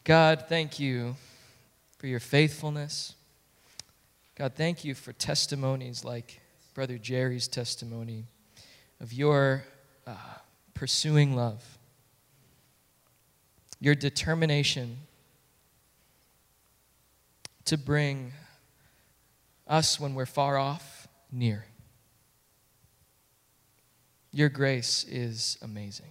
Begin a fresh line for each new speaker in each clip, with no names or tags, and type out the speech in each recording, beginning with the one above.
God, thank you for your faithfulness. God, thank you for testimonies like Brother Jerry's testimony of your pursuing love, your determination to bring us when we're far off near. Your grace is amazing.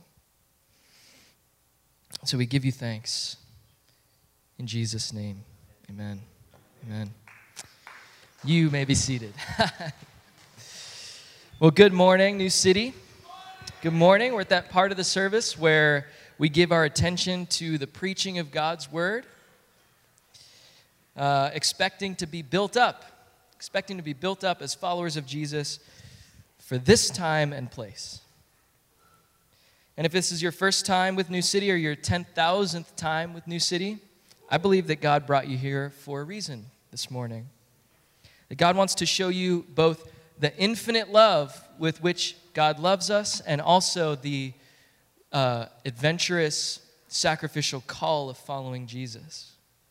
So we give you thanks. In Jesus' name, amen. Amen. You may be seated. Well, good morning, New City. Good morning. We're at that part of the service where we give our attention to the preaching of God's word, expecting to be built up as followers of Jesus for this time and place. And if this is your first time with New City or your 10,000th time with New City, I believe that God brought you here for a reason this morning. That God wants to show you both the infinite love with which God loves us and also the adventurous, sacrificial call of following Jesus.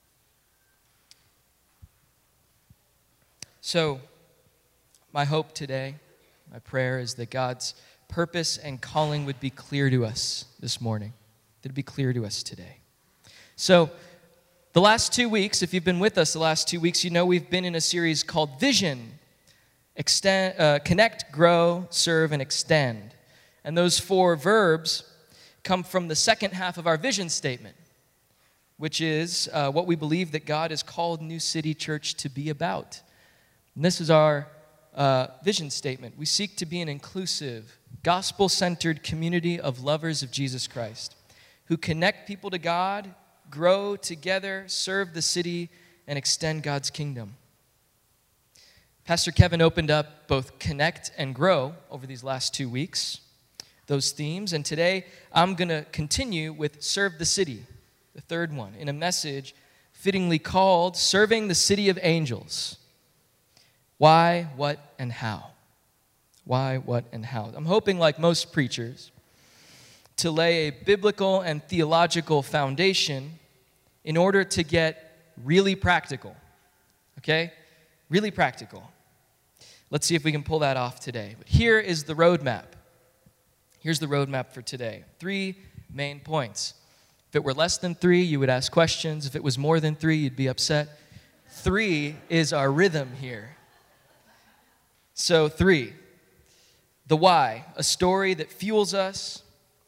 So, my hope today, my prayer is that God's purpose and calling would be clear to us this morning. That it'd be clear to us today. So, the last 2 weeks, if you've been with us the last 2 weeks, you know we've been in a series called Vision. Connect, grow, serve, and extend. And those 4 verbs come from the second half of our vision statement, which is what we believe that God has called New City Church to be about. And this is our vision statement. We seek to be an inclusive, gospel-centered community of lovers of Jesus Christ who connect people to God, grow together, serve the city, and extend God's kingdom. Pastor Kevin opened up both connect and grow over these last 2 weeks, those themes, and today I'm going to continue with serve the city, the third one, in a message fittingly called Serving the City of Angels. Why, what, and how? Why, what, and how? I'm hoping, like most preachers, to lay a biblical and theological foundation in order to get really practical, okay? Really practical. Let's see if we can pull that off today. But here is the roadmap. Here's the roadmap for today. 3 main points. If it were less than 3, you would ask questions. If it was more than 3, you'd be upset. 3 is our rhythm here. So 3, the why, a story that fuels us.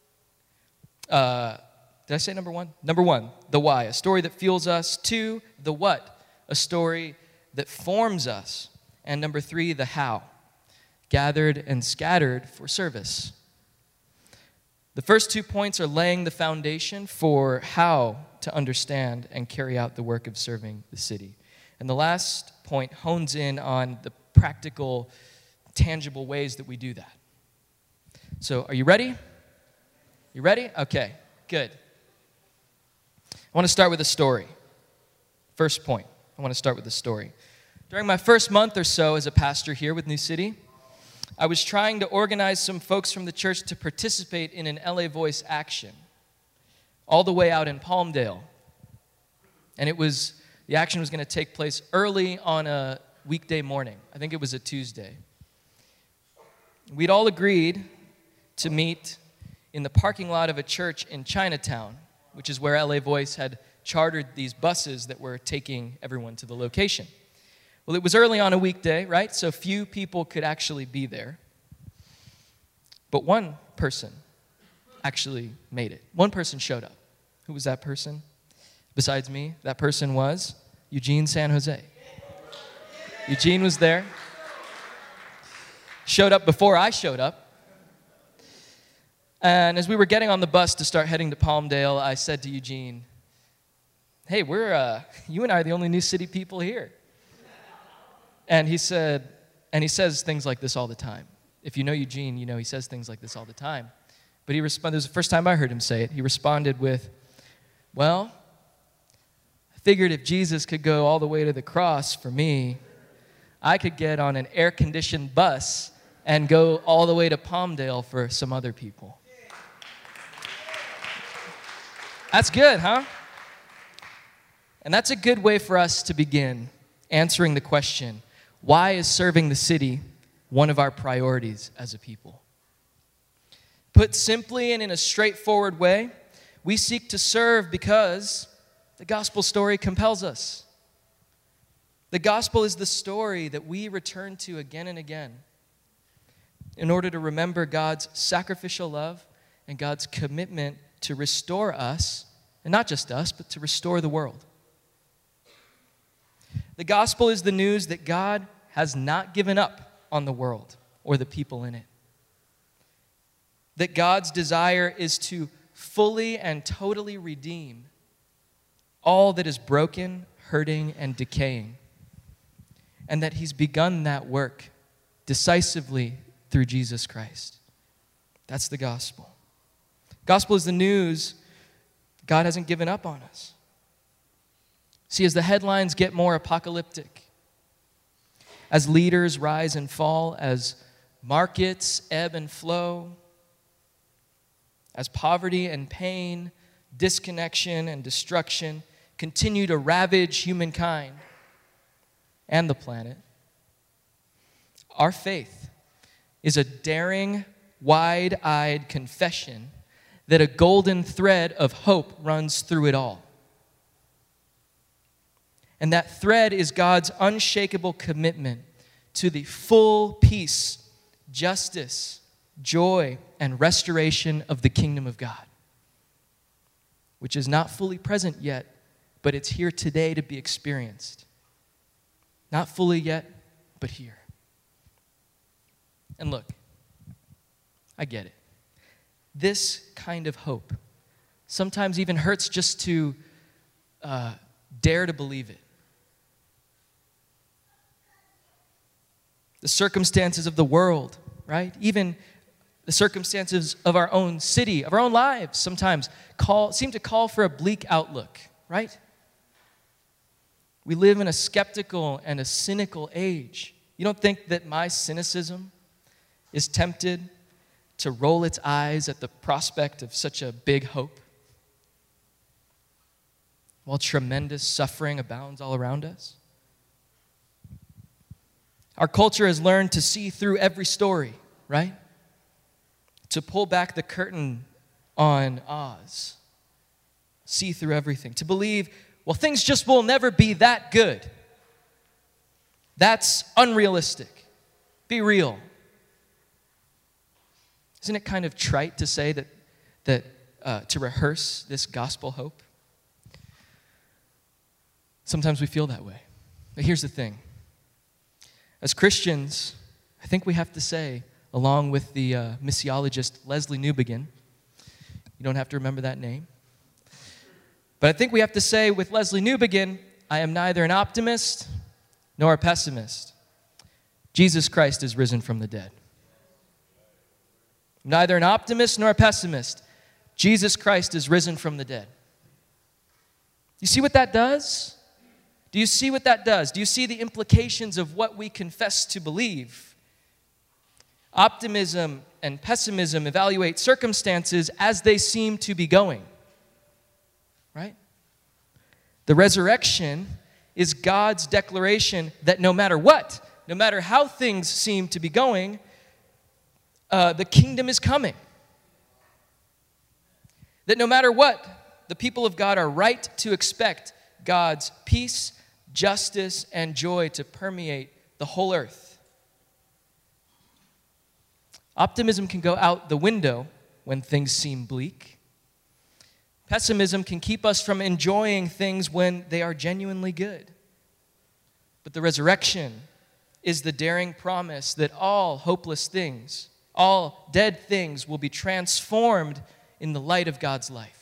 Did I say number 1? Number 1, the why, a story that fuels us. 2, the what, a story that forms us. And number 3, the how, gathered and scattered for service. The first 2 points are laying the foundation for how to understand and carry out the work of serving the city. And the last point hones in on the practical, tangible ways that we do that. So, are you ready? You ready? Okay, good. I want to start with a story. First point, I want to start with a story. During my first month or so as a pastor here with New City, I was trying to organize some folks from the church to participate in an LA Voice action, all the way out in Palmdale. And the action was going to take place early on a weekday morning. I think it was a Tuesday. We'd all agreed to meet in the parking lot of a church in Chinatown, which is where LA Voice had chartered these buses that were taking everyone to the location. Well, it was early on a weekday, right? So few people could actually be there. But one person actually made it. One person showed up. Who was that person? Besides me, that person was Eugene San Jose. Eugene was there. Showed up before I showed up. And as we were getting on the bus to start heading to Palmdale, I said to Eugene, hey, you and I are the only New City people here. And he says things like this all the time. If you know Eugene, you know he says things like this all the time. But he responded, it was the first time I heard him say it, he responded with, well, I figured if Jesus could go all the way to the cross for me, I could get on an air-conditioned bus and go all the way to Palmdale for some other people. That's good, huh? And that's a good way for us to begin answering the question, why is serving the city one of our priorities as a people? Put simply and in a straightforward way, we seek to serve because the gospel story compels us. The gospel is the story that we return to again and again in order to remember God's sacrificial love and God's commitment to restore us, and not just us, but to restore the world. The gospel is the news that God has not given up on the world or the people in it. That God's desire is to fully and totally redeem all that is broken, hurting, and decaying. And that he's begun that work decisively through Jesus Christ. That's the gospel. Gospel is the news God hasn't given up on us. See, as the headlines get more apocalyptic, as leaders rise and fall, as markets ebb and flow, as poverty and pain, disconnection and destruction continue to ravage humankind and the planet, our faith is a daring, wide-eyed confession that a golden thread of hope runs through it all. And that thread is God's unshakable commitment to the full peace, justice, joy, and restoration of the kingdom of God, which is not fully present yet, but it's here today to be experienced. Not fully yet, but here. And look, I get it. This kind of hope sometimes even hurts just to dare to believe it. The circumstances of the world, right? Even the circumstances of our own city, of our own lives, sometimes seem to call for a bleak outlook, right? We live in a skeptical and a cynical age. You don't think that my cynicism is tempted to roll its eyes at the prospect of such a big hope, while tremendous suffering abounds all around us? Our culture has learned to see through every story, right? To pull back the curtain on Oz. See through everything. To believe, well, things just will never be that good. That's unrealistic. Be real. Isn't it kind of trite to say that to rehearse this gospel hope? Sometimes we feel that way. But here's the thing. As Christians, I think we have to say, along with the missiologist Leslie Newbegin, you don't have to remember that name, but I think we have to say with Leslie Newbegin, I am neither an optimist nor a pessimist. Jesus Christ is risen from the dead. Neither an optimist nor a pessimist. Jesus Christ is risen from the dead. You see what that does? Do you see what that does? Do you see the implications of what we confess to believe? Optimism and pessimism evaluate circumstances as they seem to be going, right? The resurrection is God's declaration that no matter what, no matter how things seem to be going, the kingdom is coming. That no matter what, the people of God are right to expect God's peace, justice, and joy to permeate the whole earth. Optimism can go out the window when things seem bleak. Pessimism can keep us from enjoying things when they are genuinely good. But the resurrection is the daring promise that all hopeless things, all dead things will be transformed in the light of God's life.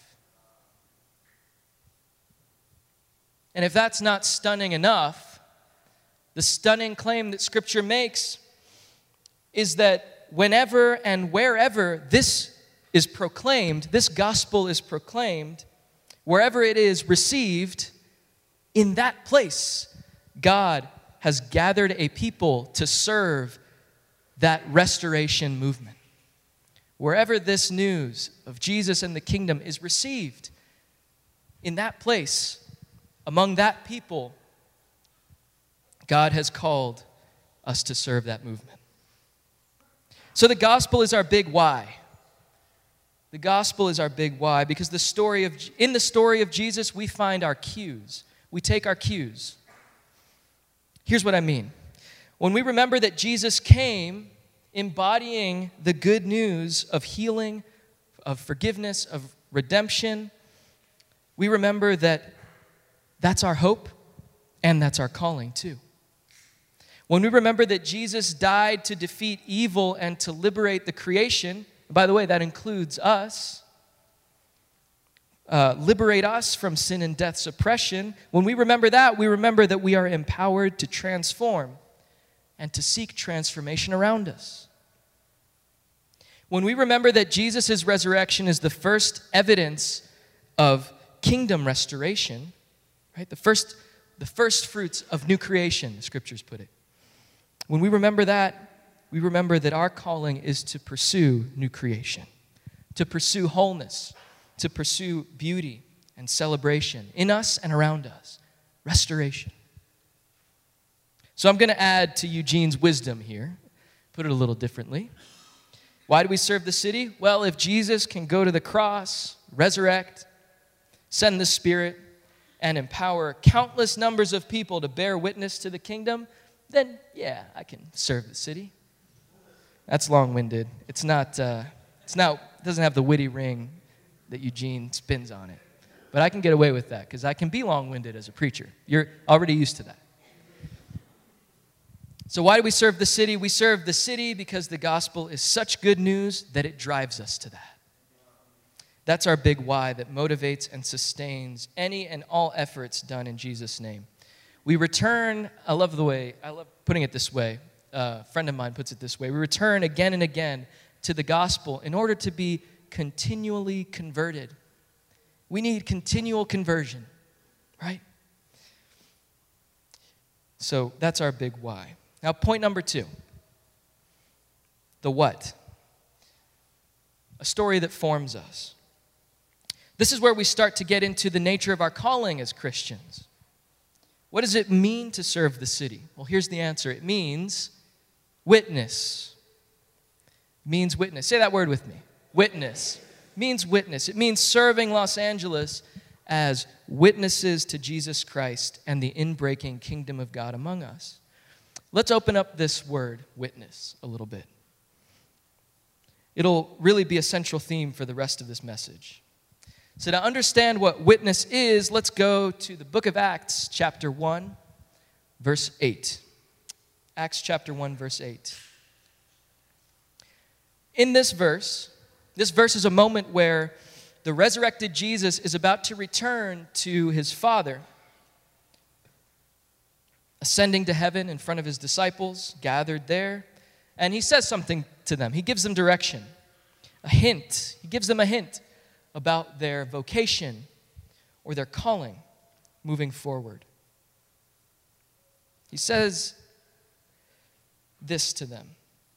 And if that's not stunning enough, the stunning claim that Scripture makes is that whenever and wherever this is proclaimed, this gospel is proclaimed, wherever it is received, in that place, God has gathered a people to serve that restoration movement. Wherever this news of Jesus and the kingdom is received, in that place, Among that people, God has called us to serve that movement. So the gospel is our big why. The gospel is our big why because in the story of Jesus, we find our cues. We take our cues. Here's what I mean. When we remember that Jesus came embodying the good news of healing, of forgiveness, of redemption, we remember that that's our hope and that's our calling too. When we remember that Jesus died to defeat evil and to liberate the creation, by the way, that includes us, liberate us from sin and death's oppression. When we remember that we are empowered to transform and to seek transformation around us. When we remember that Jesus' resurrection is the first evidence of kingdom restoration, right? The first fruits of new creation, the scriptures put it. When we remember that, we remember that our calling is to pursue new creation, to pursue wholeness, to pursue beauty and celebration in us and around us, restoration. So I'm going to add to Eugene's wisdom here, put it a little differently. Why do we serve the city? Well, if Jesus can go to the cross, resurrect, send the Spirit, and empower countless numbers of people to bear witness to the kingdom, then yeah, I can serve the city. That's long-winded. It doesn't have the witty ring that Eugene spins on it. But I can get away with that because I can be long-winded as a preacher. You're already used to that. So why do we serve the city? We serve the city because the gospel is such good news that it drives us to that. That's our big why that motivates and sustains any and all efforts done in Jesus' name. We return, I love putting it this way. A friend of mine puts it this way. We return again and again to the gospel in order to be continually converted. We need continual conversion, right? So that's our big why. Now, point number 2. The what? A story that forms us. This is where we start to get into the nature of our calling as Christians. What does it mean to serve the city? Well, here's the answer. It means witness. It means witness. Say that word with me. Witness. It means witness. It means serving Los Angeles as witnesses to Jesus Christ and the inbreaking kingdom of God among us. Let's open up this word, witness, a little bit. It'll really be a central theme for the rest of this message. So to understand what witness is, let's go to the book of Acts, chapter 1, verse 8. Acts chapter 1, verse 8. In this verse is a moment where the resurrected Jesus is about to return to his Father, ascending to heaven in front of his disciples, gathered there, and he says something to them. He gives them direction, a hint. He gives them a hint about their vocation or their calling moving forward. He says this to them: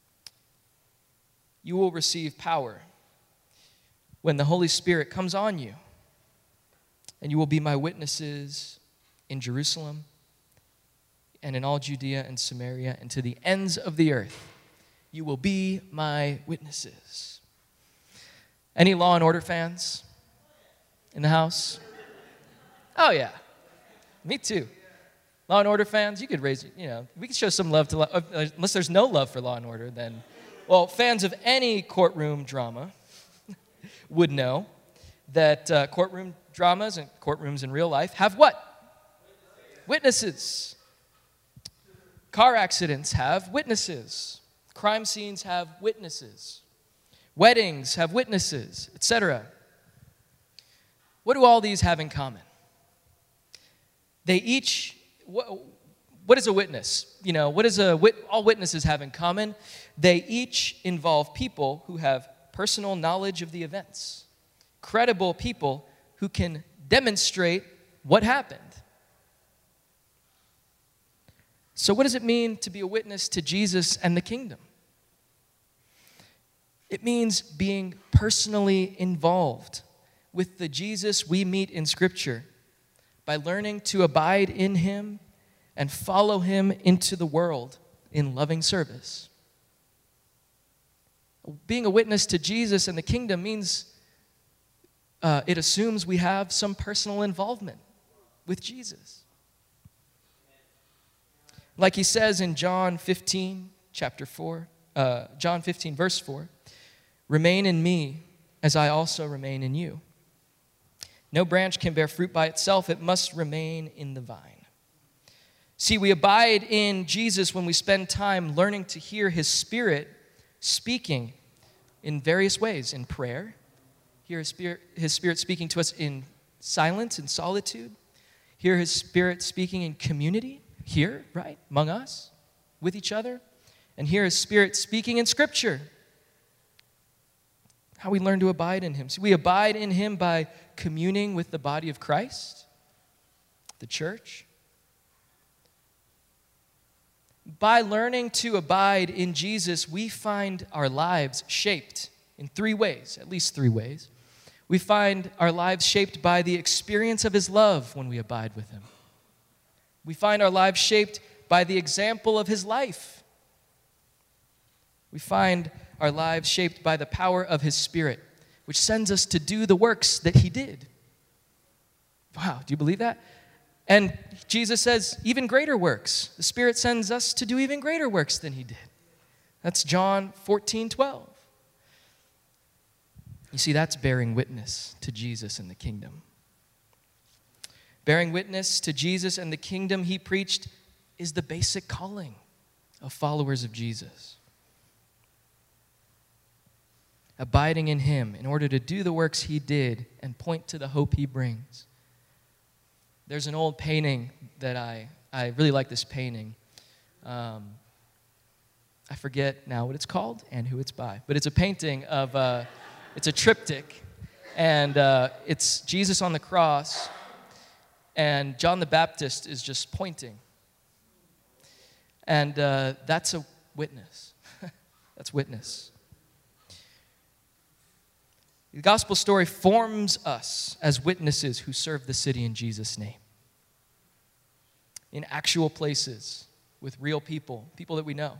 you will receive power when the Holy Spirit comes on you, and you will be my witnesses in Jerusalem and in all Judea and Samaria and to the ends of the earth. You will be my witnesses. Any Law and Order fans in the house? Oh, yeah. Me too. Law and Order fans, you could raise, we could show some love to, unless there's no love for Law and Order, then, well, fans of any courtroom drama would know that courtroom dramas and courtrooms in real life have what? Witnesses. Car accidents have witnesses. Crime scenes have witnesses. Weddings have witnesses, etc. What do all these have in common? They each, what is a witness? All witnesses have in common? They each involve people who have personal knowledge of the events. Credible people who can demonstrate what happened. So what does it mean to be a witness to Jesus and the kingdom? It means being personally involved with the Jesus we meet in Scripture, by learning to abide in him and follow him into the world in loving service. Being a witness to Jesus and the kingdom means it assumes we have some personal involvement with Jesus. Like he says in John 15, John 15, verse 4, "Remain in me as I also remain in you. No branch can bear fruit by itself, it must remain in the vine." See, we abide in Jesus when we spend time learning to hear his Spirit speaking in various ways, in prayer, hear his Spirit speaking to us in silence and solitude, hear his Spirit speaking in community, here, right, among us, with each other, and hear his Spirit speaking in Scripture. How we learn to abide in him. See, we abide in him by communing with the body of Christ, the church. By learning to abide in Jesus, we find our lives shaped in three ways, at least three ways. We find our lives shaped by the experience of his love when we abide with him. We find our lives shaped by the example of his life. We find our lives shaped by the power of his Spirit, which sends us to do the works that he did. Wow, do you believe that? And Jesus says, even greater works. The Spirit sends us to do even greater works than he did. That's John 14:12. You see, that's bearing witness to Jesus and the kingdom. Bearing witness to Jesus and the kingdom he preached is the basic calling of followers of Jesus. Abiding in him in order to do the works he did and point to the hope he brings. There's an old painting that I really like this painting. I forget now what it's called and who it's by, but it's a painting of, it's a triptych, and it's Jesus on the cross, and John the Baptist is just pointing. And that's a witness. That's witness. The gospel story forms us as witnesses who serve the city in Jesus' name. In actual places, with real people, people that we know,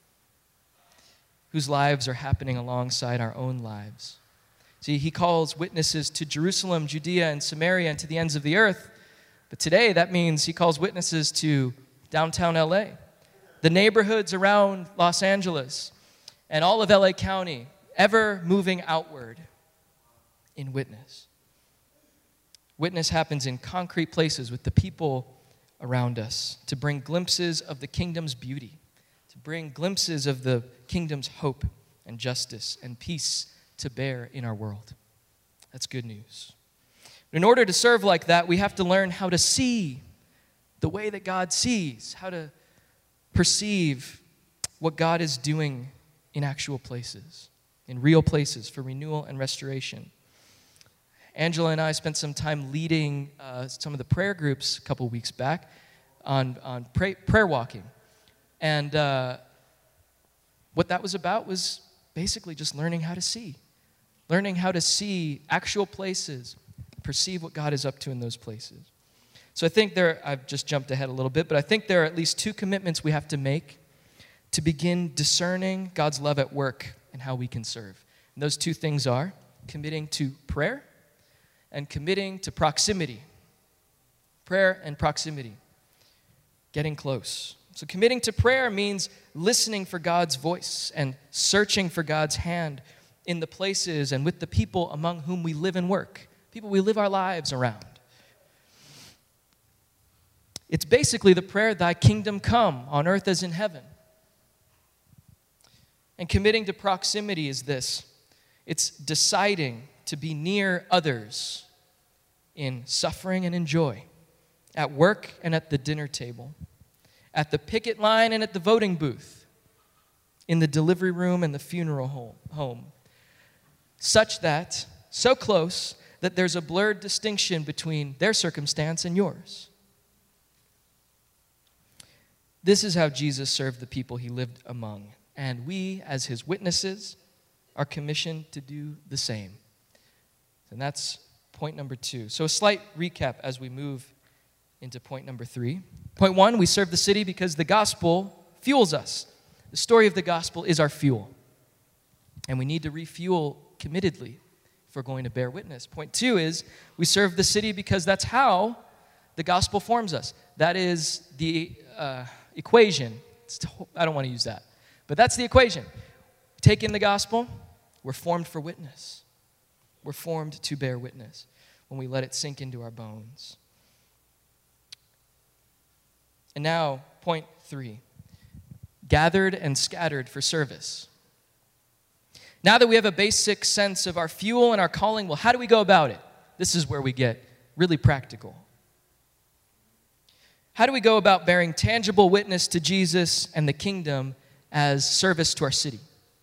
whose lives are happening alongside our own lives. See, he calls witnesses to Jerusalem, Judea, and Samaria, and to the ends of the earth. But today, that means he calls witnesses to downtown LA, the neighborhoods around Los Angeles, and all of LA County, ever moving outward in witness. Witness happens in concrete places with the people around us to bring glimpses of the kingdom's beauty, to bring glimpses of the kingdom's hope and justice and peace to bear in our world. That's good news. In order to serve like that, we have to learn how to see the way that God sees, how to perceive what God is doing in actual places, in real places for renewal and restoration. Angela and I spent some time leading some of the prayer groups a couple weeks back on prayer walking. And what that was about was basically just learning how to see actual places, perceive what God is up to in those places. So I think I've just jumped ahead a little bit, but I think there are at least two commitments we have to make to begin discerning God's love at work and how we can serve. And those two things are committing to prayer and committing to proximity. Prayer and proximity. Getting close. So committing to prayer means listening for God's voice and searching for God's hand in the places and with the people among whom we live and work, people we live our lives around. It's basically the prayer, "Thy kingdom come on earth as in heaven." And committing to proximity is this. It's deciding to be near others in suffering and in joy, at work and at the dinner table, at the picket line and at the voting booth, in the delivery room and the funeral home, so close that there's a blurred distinction between their circumstance and yours. This is how Jesus served the people he lived among, and we, as his witnesses, are commissioned to do the same. And that's point number 2. So a slight recap as we move into point number 3. Point 1, we serve the city because the gospel fuels us. The story of the gospel is our fuel. And we need to refuel committedly if we're going to bear witness. Point 2 is we serve the city because that's how the gospel forms us. That is the equation. I don't want to use that. But that's the equation. Take in the gospel, we're formed for witness. We're formed to bear witness when we let it sink into our bones. And now, point 3. Gathered and scattered for service. Now that we have a basic sense of our fuel and our calling, well, how do we go about it? This is where we get really practical. How do we go about bearing tangible witness to Jesus and the kingdom as service to our city?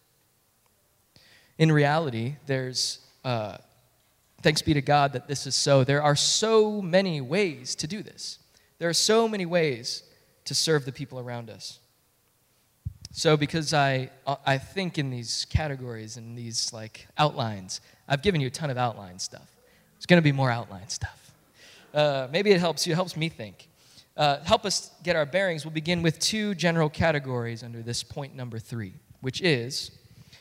In reality, there's, thanks be to God that this is so, there are so many ways to do this. There are so many ways to serve the people around us. So because I think in these categories and these like outlines, I've given you a ton of outline stuff. There's going to be more outline stuff. Maybe it helps you, it helps me think. Help us get our bearings. We'll begin with 2 general categories under this point number 3, which is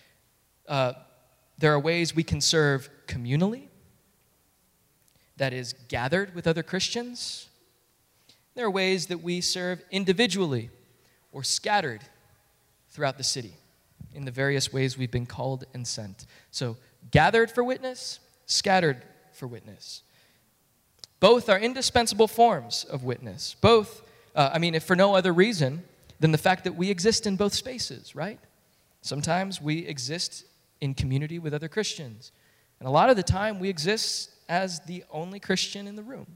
there are ways we can serve communally, that is, gathered with other Christians. There are ways that we serve individually or scattered throughout the city in the various ways we've been called and sent. So, gathered for witness, scattered for witness. Both are indispensable forms of witness. Both, if for no other reason than the fact that we exist in both spaces, right? Sometimes we exist in community with other Christians. And a lot of the time we exist as the only Christian in the room.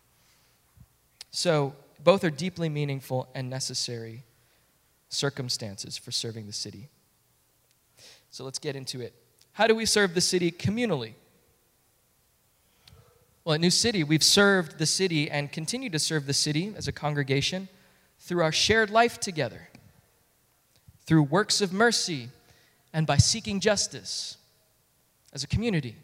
So both are deeply meaningful and necessary circumstances for serving the city. So let's get into it. How do we serve the city communally? Well, at New City, we've served the city and continue to serve the city as a congregation through our shared life together, through works of mercy, and by seeking justice as a community.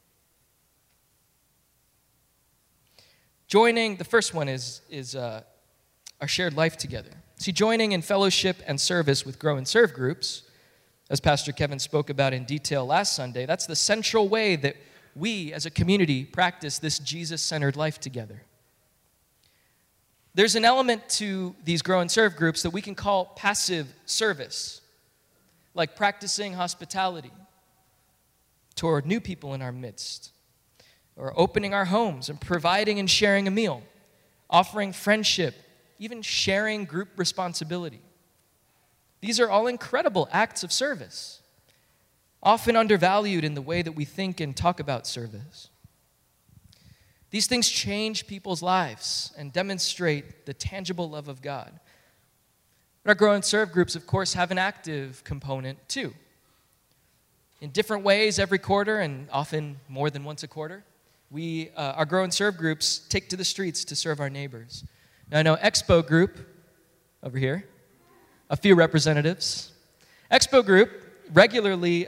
Joining, the first one is our shared life together. See, joining in fellowship and service with Grow and Serve groups, as Pastor Kevin spoke about in detail last Sunday, that's the central way that we as a community practice this Jesus-centered life together. There's an element to these Grow and Serve groups that we can call passive service, like practicing hospitality toward new people in our midst, or opening our homes and providing and sharing a meal, offering friendship, even sharing group responsibility. These are all incredible acts of service, often undervalued in the way that we think and talk about service. These things change people's lives and demonstrate the tangible love of God. But our Grow and Serve groups, of course, have an active component too. In different ways every quarter, and often more than once a quarter, our Grow and Serve groups take to the streets to serve our neighbors. Now, I know Expo Group, over here, a few representatives. Expo Group regularly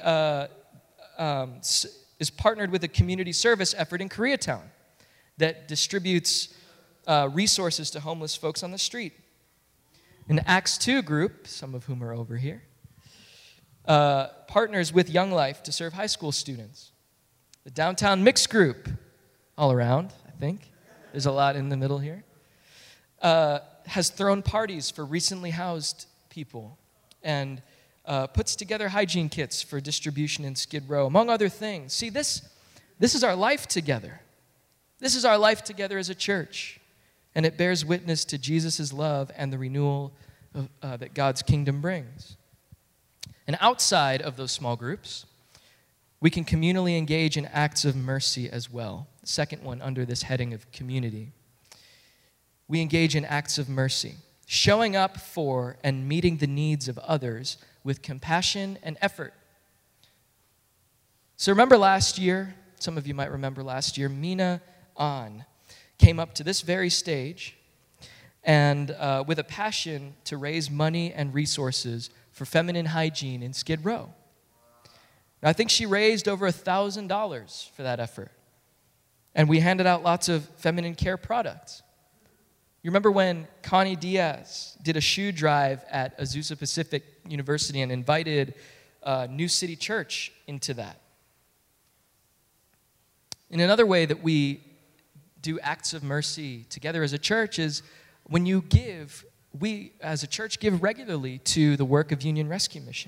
is partnered with a community service effort in Koreatown that distributes resources to homeless folks on the street. An Acts 2 group, some of whom are over here, partners with Young Life to serve high school students. The Downtown Mixed Group, all around, I think. There's a lot in the middle here. Has thrown parties for recently housed people and puts together hygiene kits for distribution in Skid Row, among other things. See, this is our life together. This is our life together as a church. And it bears witness to Jesus' love and the renewal that God's kingdom brings. And outside of those small groups, we can communally engage in acts of mercy as well. The second one under this heading of community. We engage in acts of mercy, showing up for and meeting the needs of others with compassion and effort. So remember last year, some of you might remember last year, Mina An came up to this very stage and with a passion to raise money and resources for feminine hygiene in Skid Row. And I think she raised over $1,000 for that effort. And we handed out lots of feminine care products. You remember when Connie Diaz did a shoe drive at Azusa Pacific University and invited New City Church into that? And another way that we do acts of mercy together as a church is when you give, we as a church give regularly to the work of Union Rescue Mission.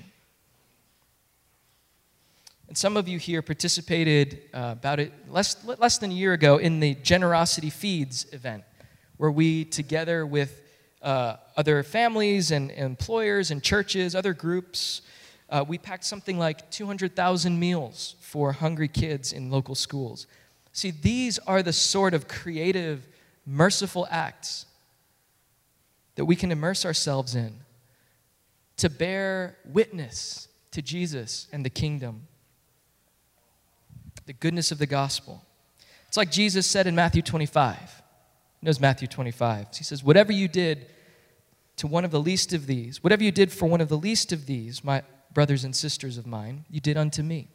And some of you here participated about it less than a year ago in the Generosity Feeds event, where we, together with other families and employers and churches, other groups, we packed something like 200,000 meals for hungry kids in local schools. See, these are the sort of creative, merciful acts that we can immerse ourselves in to bear witness to Jesus and the kingdom, the goodness of the gospel. It's like Jesus said in Matthew 25. He knows Matthew 25. He says, whatever you did to one of the least of these, whatever you did for one of the least of these, my brothers and sisters of mine, you did unto me.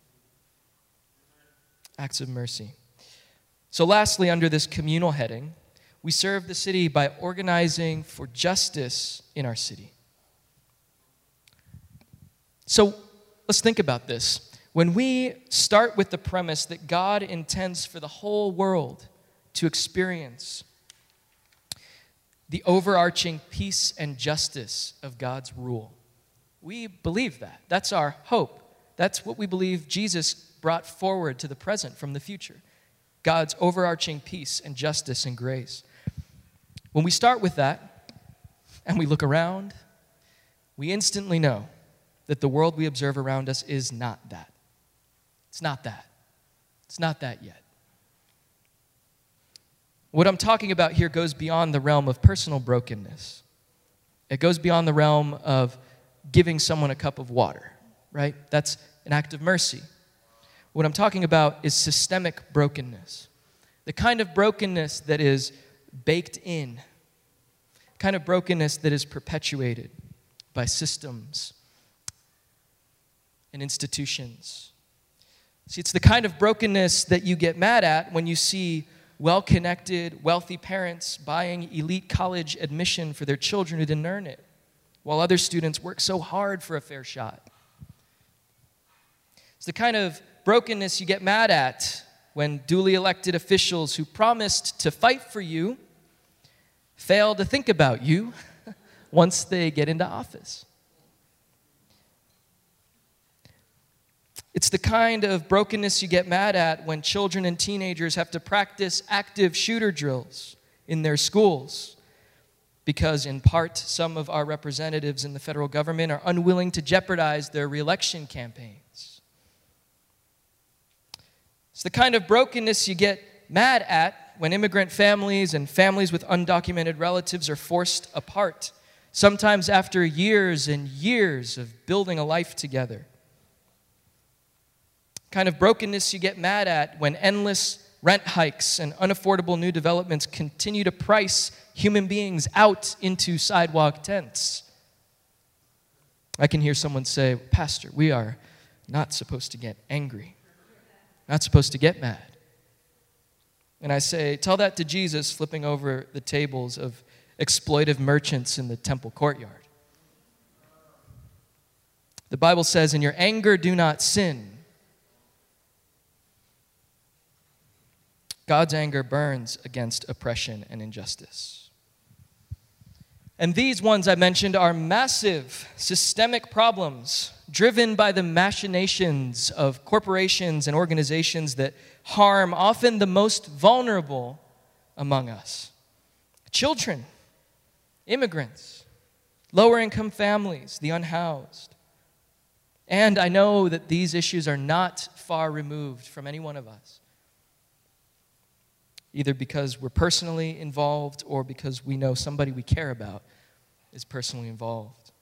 Acts of mercy. So lastly, under this communal heading, we serve the city by organizing for justice in our city. So let's think about this. When we start with the premise that God intends for the whole world to experience the overarching peace and justice of God's rule, we believe that. That's our hope. That's what we believe Jesus brought forward to the present from the future. God's overarching peace and justice and grace. When we start with that and we look around, we instantly know that the world we observe around us is not that. It's not that. It's not that yet. What I'm talking about here goes beyond the realm of personal brokenness. It goes beyond the realm of giving someone a cup of water, right? That's an act of mercy. What I'm talking about is systemic brokenness. The kind of brokenness that is baked in, the kind of brokenness that is perpetuated by systems and institutions. See, it's the kind of brokenness that you get mad at when you see well-connected, wealthy parents buying elite college admission for their children who didn't earn it, while other students work so hard for a fair shot. It's the kind of brokenness you get mad at when duly elected officials who promised to fight for you fail to think about you once they get into office. It's the kind of brokenness you get mad at when children and teenagers have to practice active shooter drills in their schools because, in part, some of our representatives in the federal government are unwilling to jeopardize their reelection campaigns. It's the kind of brokenness you get mad at when immigrant families and families with undocumented relatives are forced apart, sometimes after years and years of building a life together. Kind of brokenness you get mad at when endless rent hikes and unaffordable new developments continue to price human beings out into sidewalk tents. I can hear someone say, Pastor, we are not supposed to get angry, not supposed to get mad. And I say, tell that to Jesus flipping over the tables of exploitive merchants in the temple courtyard. The Bible says, in your anger, do not sin. God's anger burns against oppression and injustice. And these ones I mentioned are massive systemic problems driven by the machinations of corporations and organizations that harm often the most vulnerable among us. Children, immigrants, lower-income families, the unhoused. And I know that these issues are not far removed from any one of us, either because we're personally involved or because we know somebody we care about is personally involved.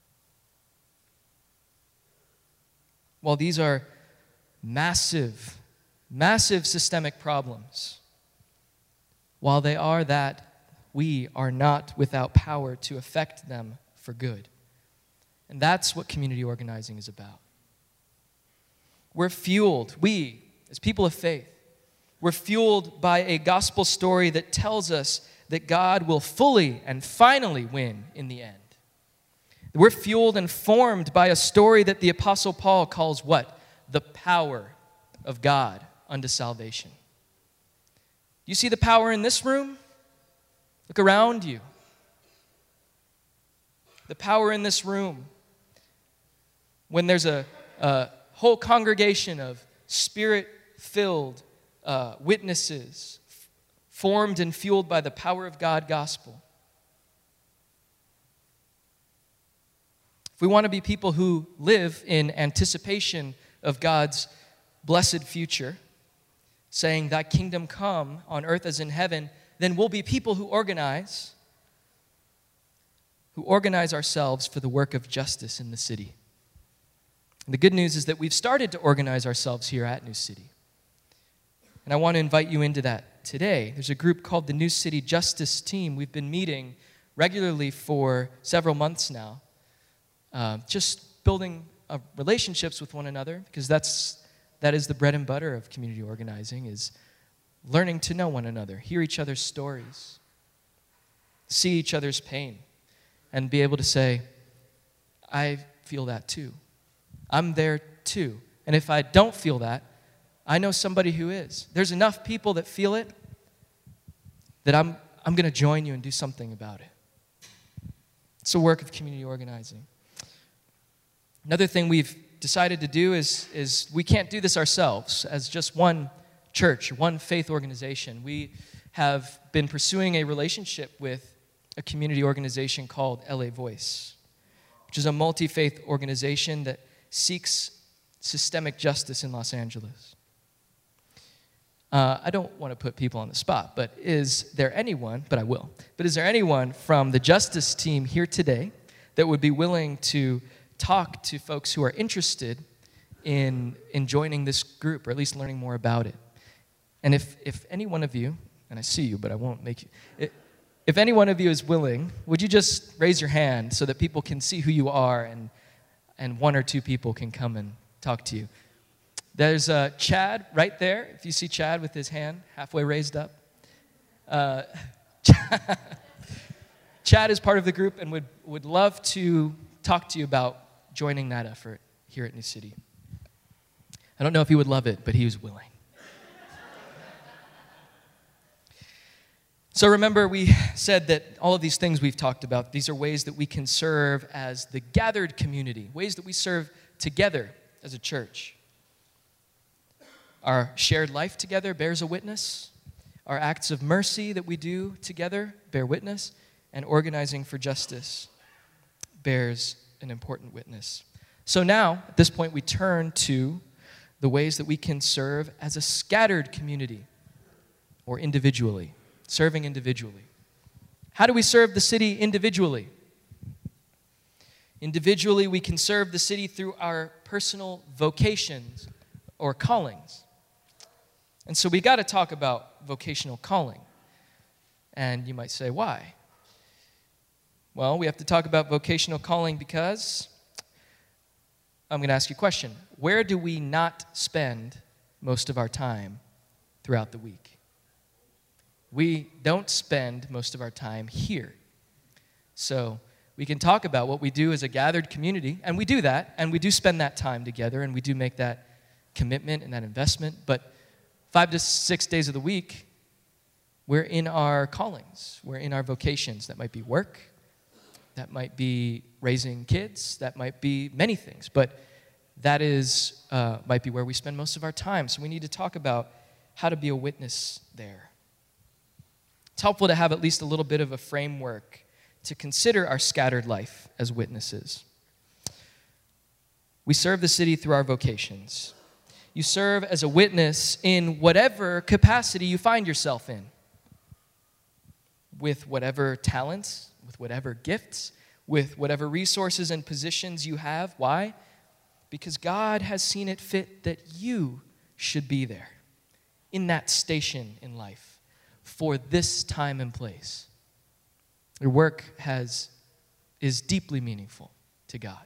While these are massive, massive systemic problems, while they are that, we are not without power to affect them for good. And that's what community organizing is about. We're fueled, we, as people of faith, we're fueled by a gospel story that tells us that God will fully and finally win in the end. We're fueled and formed by a story that the Apostle Paul calls what? The power of God unto salvation. You see the power in this room? Look around you. The power in this room. When there's a whole congregation of Spirit-filled witnesses formed and fueled by the power of God gospel. If we want to be people who live in anticipation of God's blessed future, saying, "Thy kingdom come on earth as in heaven," then we'll be people who organize ourselves for the work of justice in the city. And the good news is that we've started to organize ourselves here at New City. And I want to invite you into that today. There's a group called the New City Justice Team. We've been meeting regularly for several months now, just building relationships with one another, because that is the bread and butter of community organizing, is learning to know one another, hear each other's stories, see each other's pain, and be able to say, "I feel that too. I'm there too. And if I don't feel that, I know somebody who is." There's enough people that feel it that I'm going to join you and do something about it. It's the work of community organizing. Another thing we've decided to do is we can't do this ourselves as just one church, one faith organization. We have been pursuing a relationship with a community organization called LA Voice, which is a multi-faith organization that seeks systemic justice in Los Angeles. I don't want to put people on the spot, but is there anyone from the justice team here today that would be willing to talk to folks who are interested in joining this group, or at least learning more about it? And if any one of you, and I see you, but I won't make you, if any one of you is willing, would you just raise your hand so that people can see who you are, and one or two people can come and talk to you? There's Chad right there. If you see Chad with his hand halfway raised up. Chad is part of the group and would love to talk to you about joining that effort here at New City. I don't know if he would love it, but he was willing. So remember, we said that all of these things we've talked about, these are ways that we can serve as the gathered community, ways that we serve together as a church. Our shared life together bears a witness. Our acts of mercy that we do together bear witness. And organizing for justice bears an important witness. So now, at this point, we turn to the ways that we can serve as a scattered community, or individually, serving individually. How do we serve the city individually? Individually, we can serve the city through our personal vocations or callings. And so we got to talk about vocational calling. And you might say, why? Well, we have to talk about vocational calling because I'm going to ask you a question. Where do we not spend most of our time throughout the week? We don't spend most of our time here. So we can talk about what we do as a gathered community, and we do that, and we do spend that time together, and we do make that commitment and that investment, but 5 to 6 days of the week, we're in our callings. We're in our vocations. That might be work. That might be raising kids. That might be many things. But that is might be where we spend most of our time. So we need to talk about how to be a witness there. It's helpful to have at least a little bit of a framework to consider our scattered life as witnesses. We serve the city through our vocations. You serve as a witness in whatever capacity you find yourself in, with whatever talents, with whatever gifts, with whatever resources and positions you have. Why? Because God has seen it fit that you should be there, in that station in life, for this time and place. Your work is deeply meaningful to God.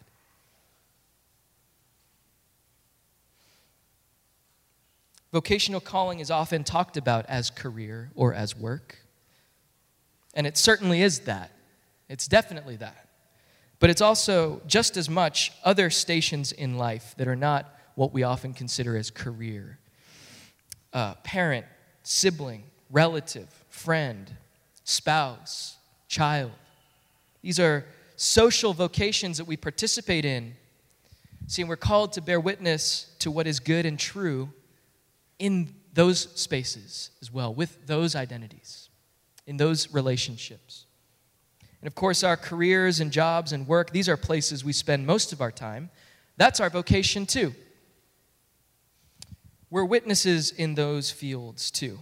Vocational calling is often talked about as career or as work. And it certainly is that. It's definitely that. But it's also just as much other stations in life that are not what we often consider as career. Parent, sibling, relative, friend, spouse, child. These are social vocations that we participate in. See, we're called to bear witness to what is good and true in those spaces as well, with those identities, in those relationships. And of course, our careers and jobs and work, these are places we spend most of our time. That's our vocation too. We're witnesses in those fields too.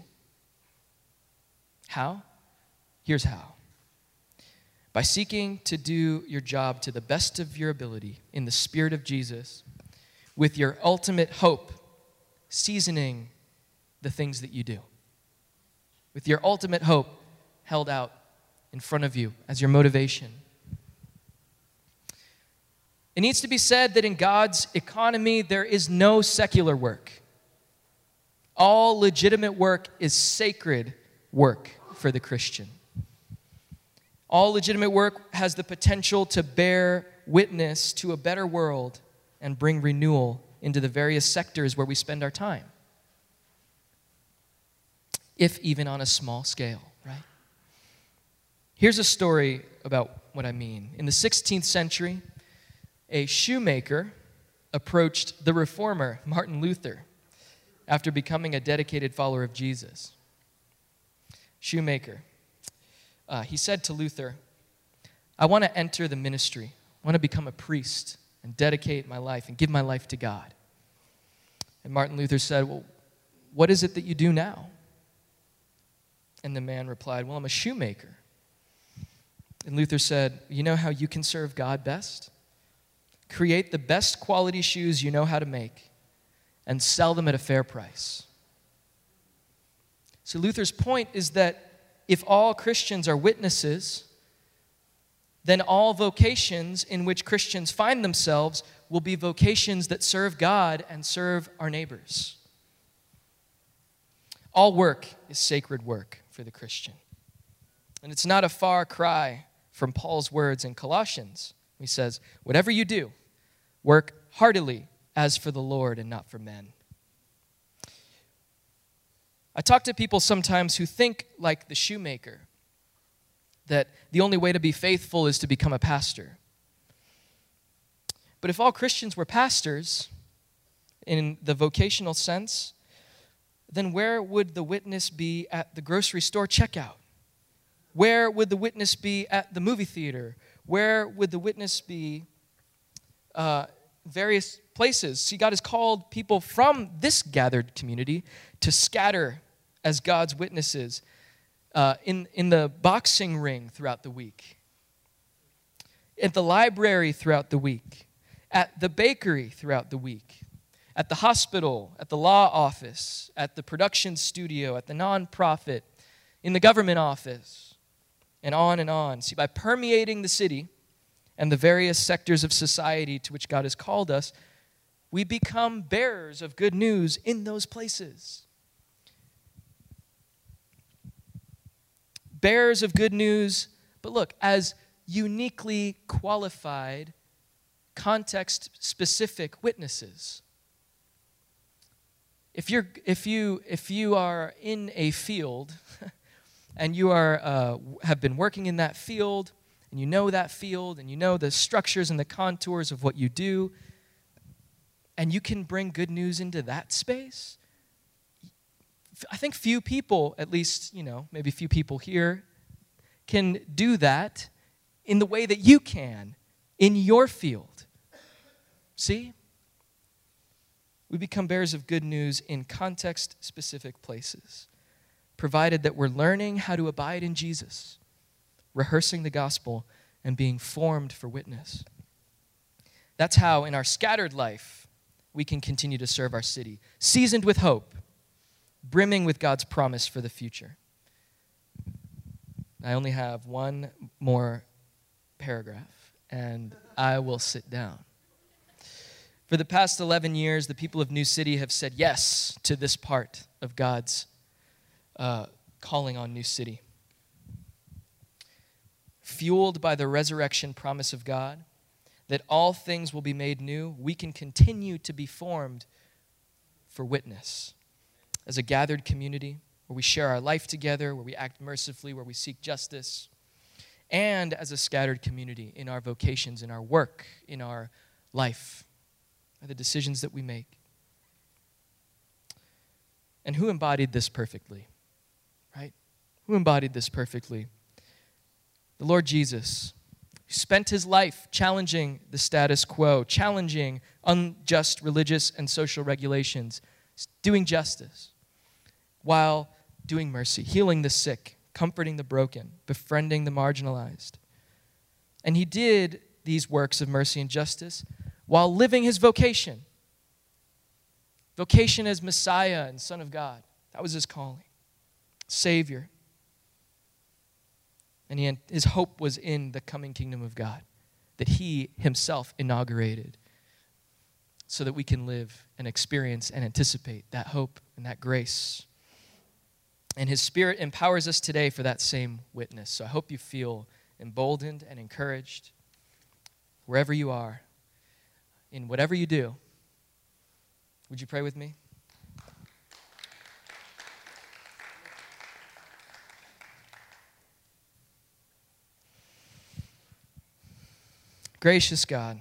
How? Here's how. By seeking to do your job to the best of your ability in the Spirit of Jesus, with your ultimate hope seasoning the things that you do. With your ultimate hope held out in front of you as your motivation. It needs to be said that in God's economy, there is no secular work. All legitimate work is sacred work for the Christian. All legitimate work has the potential to bear witness to a better world and bring renewal into the various sectors where we spend our time, if even on a small scale, right? Here's a story about what I mean. In the 16th century, a shoemaker approached the reformer, Martin Luther, after becoming a dedicated follower of Jesus. Shoemaker. He said to Luther, I want to enter the ministry. I want to become a priest and dedicate my life and give my life to God. And Martin Luther said, well, what is it that you do now? And the man replied, well, I'm a shoemaker. And Luther said, you know how you can serve God best? Create the best quality shoes you know how to make and sell them at a fair price. So Luther's point is that if all Christians are witnesses, then all vocations in which Christians find themselves will be vocations that serve God and serve our neighbors. All work is sacred work for the Christian. And it's not a far cry from Paul's words in Colossians. He says, whatever you do, work heartily as for the Lord and not for men. I talk to people sometimes who think like the shoemaker, that the only way to be faithful is to become a pastor. But if all Christians were pastors, in the vocational sense, then where would the witness be at the grocery store checkout? Where would the witness be at the movie theater? Where would the witness be various places? See, God has called people from this gathered community to scatter as God's witnesses in the boxing ring throughout the week, at the library throughout the week, at the bakery throughout the week, at the hospital, at the law office, at the production studio, at the nonprofit, in the government office, and on and on. See, by permeating the city and the various sectors of society to which God has called us, we become bearers of good news in those places. Bearers of good news, but look, as uniquely qualified, context-specific witnesses. If you are in a field and you have been working in that field, and you know that field, and you know the structures and the contours of what you do, and you can bring good news into that space, I think few people, at least, maybe few people here, can do that in the way that you can in your field. See? We become bearers of good news in context-specific places, provided that we're learning how to abide in Jesus, rehearsing the gospel, and being formed for witness. That's how, in our scattered life, we can continue to serve our city, seasoned with hope, brimming with God's promise for the future. I only have one more paragraph, and I will sit down. For the past 11 years, the people of New City have said yes to this part of God's calling on New City. fueled by the resurrection promise of God, that all things will be made new, we can continue to be formed for witness. As a gathered community, where we share our life together, where we act mercifully, where we seek justice, and as a scattered community in our vocations, in our work, in our life, by the decisions that we make. And who embodied this perfectly? Right? Who embodied this perfectly? The Lord Jesus, who spent his life challenging the status quo, challenging unjust religious and social regulations, doing justice, while doing mercy, healing the sick, comforting the broken, befriending the marginalized. And he did these works of mercy and justice while living his vocation. Vocation as Messiah and Son of God. That was his calling. Savior. And his hope was in the coming kingdom of God that he himself inaugurated so that we can live and experience and anticipate that hope and that grace. And his Spirit empowers us today for that same witness. So I hope you feel emboldened and encouraged wherever you are, in whatever you do. Would you pray with me? Gracious God,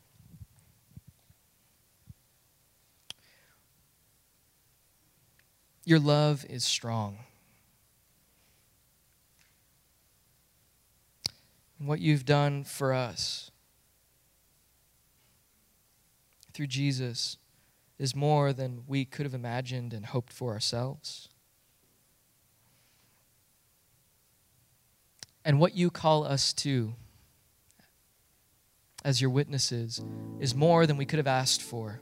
your love is strong. And what you've done for us through Jesus is more than we could have imagined and hoped for ourselves. And what you call us to as your witnesses is more than we could have asked for.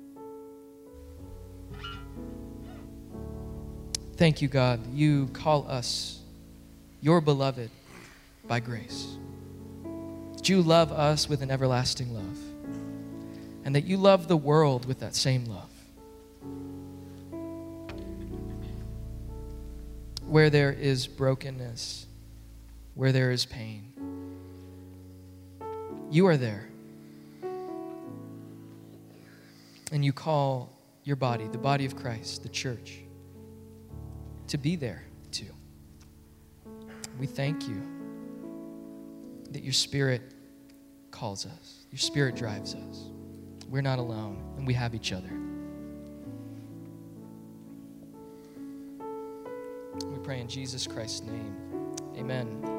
Thank you, God. You call us your beloved by grace. That you love us with an everlasting love. And that you love the world with that same love. Where there is brokenness, where there is pain, you are there. And you call your body, the body of Christ, the church, to be there too. We thank you that your Spirit calls us. Your Spirit drives us. We're not alone, and we have each other. We pray in Jesus Christ's name. Amen.